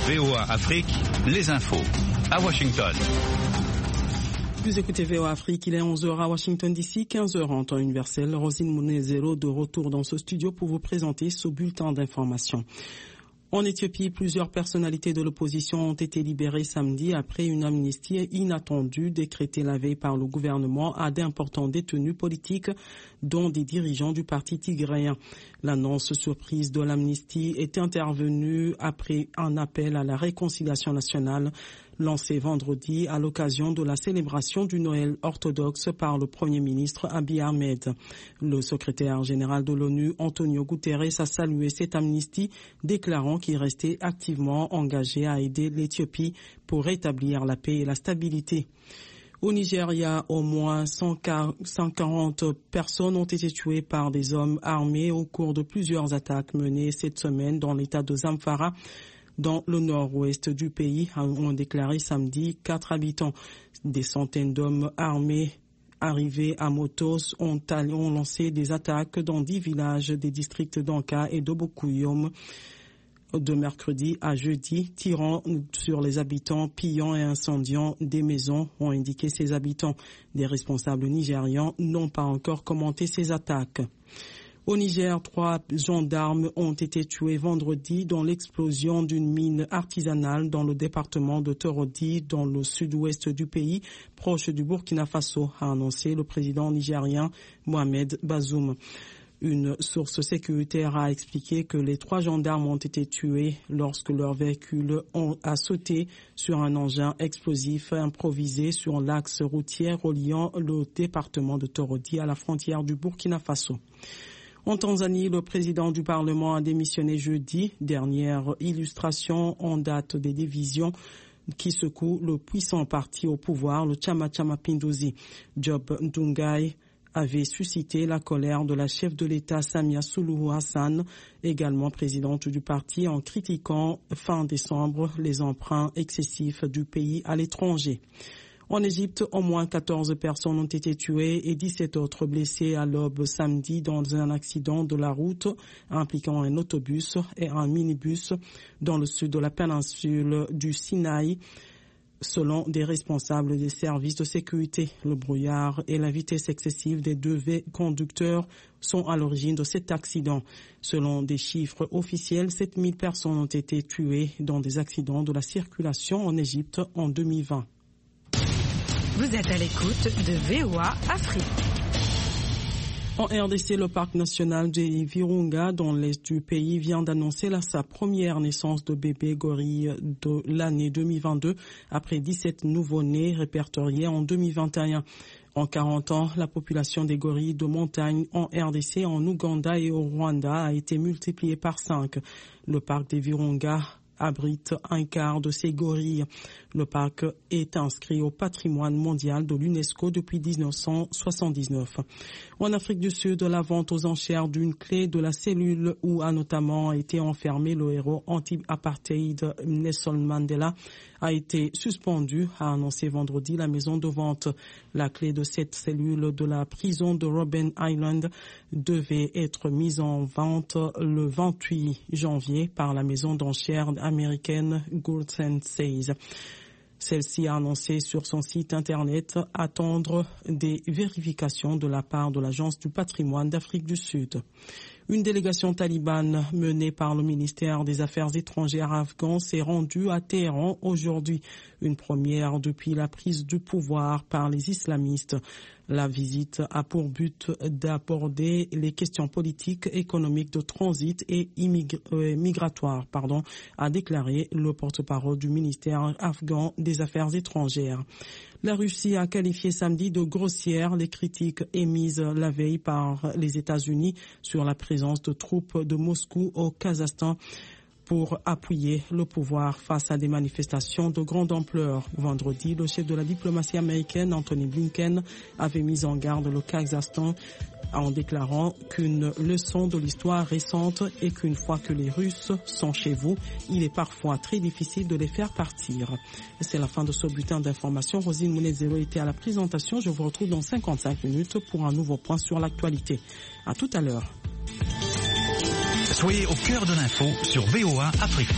VOA Afrique, les infos. À Washington. Vous écoutez VOA Afrique, il est 11h à Washington DC, 15h en temps universel. Rosine Mounezero de retour dans ce studio pour vous présenter ce bulletin d'information. En Éthiopie, plusieurs personnalités de l'opposition ont été libérées samedi après une amnistie inattendue décrétée la veille par le gouvernement à d'importants détenus politiques, dont des dirigeants du parti tigréen. L'annonce surprise de l'amnistie est intervenue après un appel à la réconciliation nationale lancé vendredi à l'occasion de la célébration du Noël orthodoxe par le Premier ministre Abiy Ahmed. Le secrétaire général de l'ONU, Antonio Guterres, a salué cette amnistie, déclarant qu'il restait activement engagé à aider l'Éthiopie pour rétablir la paix et la stabilité. Au Nigeria, au moins 140 personnes ont été tuées par des hommes armés au cours de plusieurs attaques menées cette semaine dans l'état de Zamfara, dans le nord-ouest du pays, ont déclaré samedi 4 habitants. Des centaines d'hommes armés arrivés à motos ont lancé des attaques dans 10 villages des districts d'Anka et de Bokuyom de mercredi à jeudi, tirant sur les habitants, pillant et incendiant des maisons, ont indiqué ces habitants. Des responsables nigérians n'ont pas encore commenté ces attaques. Au Niger, 3 gendarmes ont été tués vendredi dans l'explosion d'une mine artisanale dans le département de Torodi, dans le sud-ouest du pays, proche du Burkina Faso, a annoncé le président nigérien Mohamed Bazoum. Une source sécuritaire a expliqué que les 3 gendarmes ont été tués lorsque leur véhicule a sauté sur un engin explosif improvisé sur l'axe routier reliant le département de Torodi à la frontière du Burkina Faso. En Tanzanie, le président du Parlement a démissionné jeudi, dernière illustration en date des divisions qui secouent le puissant parti au pouvoir, le Chama Cha Mapinduzi. Job Ndugai avait suscité la colère de la chef de l'État Samia Suluhu Hassan, également présidente du parti, en critiquant fin décembre les emprunts excessifs du pays à l'étranger. En Égypte, au moins 14 personnes ont été tuées et 17 autres blessées à l'aube samedi dans un accident de la route impliquant un autobus et un minibus dans le sud de la péninsule du Sinaï, selon des responsables des services de sécurité. Le brouillard et la vitesse excessive des 2 conducteurs sont à l'origine de cet accident. Selon des chiffres officiels, 7000 personnes ont été tuées dans des accidents de la circulation en Égypte en 2020. Vous êtes à l'écoute de VOA Afrique. En RDC, le parc national de Virunga, dans l'est du pays, vient d'annoncer sa première naissance de bébé gorille de l'année 2022, après 17 nouveau-nés répertoriés en 2021. En 40 ans, la population des gorilles de montagne en RDC, en Ouganda et au Rwanda a été multipliée par 5. Le parc des Virunga abrite un quart de ces gorilles. Le parc est inscrit au patrimoine mondial de l'UNESCO depuis 1979. En Afrique du Sud, la vente aux enchères d'une clé de la cellule où a notamment été enfermé le héros anti-apartheid Nelson Mandela a été suspendue, a annoncé vendredi la maison de vente. La clé de cette cellule de la prison de Robben Island devait être mise en vente le 28 janvier par la maison d'enchères américaine Goods & Sales. Celle-ci a annoncé sur son site internet attendre des vérifications de la part de l'Agence du patrimoine d'Afrique du Sud. Une délégation talibane menée par le ministère des Affaires étrangères afghan s'est rendue à Téhéran aujourd'hui, une première depuis la prise du pouvoir par les islamistes. La visite a pour but d'aborder les questions politiques, économiques, de transit et migratoires, a déclaré le porte-parole du ministère afghan des Affaires étrangères. La Russie a qualifié samedi de grossière les critiques émises la veille par les États-Unis sur la présence de troupes de Moscou au Kazakhstan pour appuyer le pouvoir face à des manifestations de grande ampleur. Vendredi, le chef de la diplomatie américaine, Anthony Blinken, avait mis en garde le Kazakhstan en déclarant qu'une leçon de l'histoire récente est qu'une fois que les Russes sont chez vous, il est parfois très difficile de les faire partir. C'est la fin de ce bulletin d'information. Rosine Mounezero était à la présentation. Je vous retrouve dans 55 minutes pour un nouveau point sur l'actualité. À tout à l'heure. Soyez au cœur de l'info sur VOA Afrique.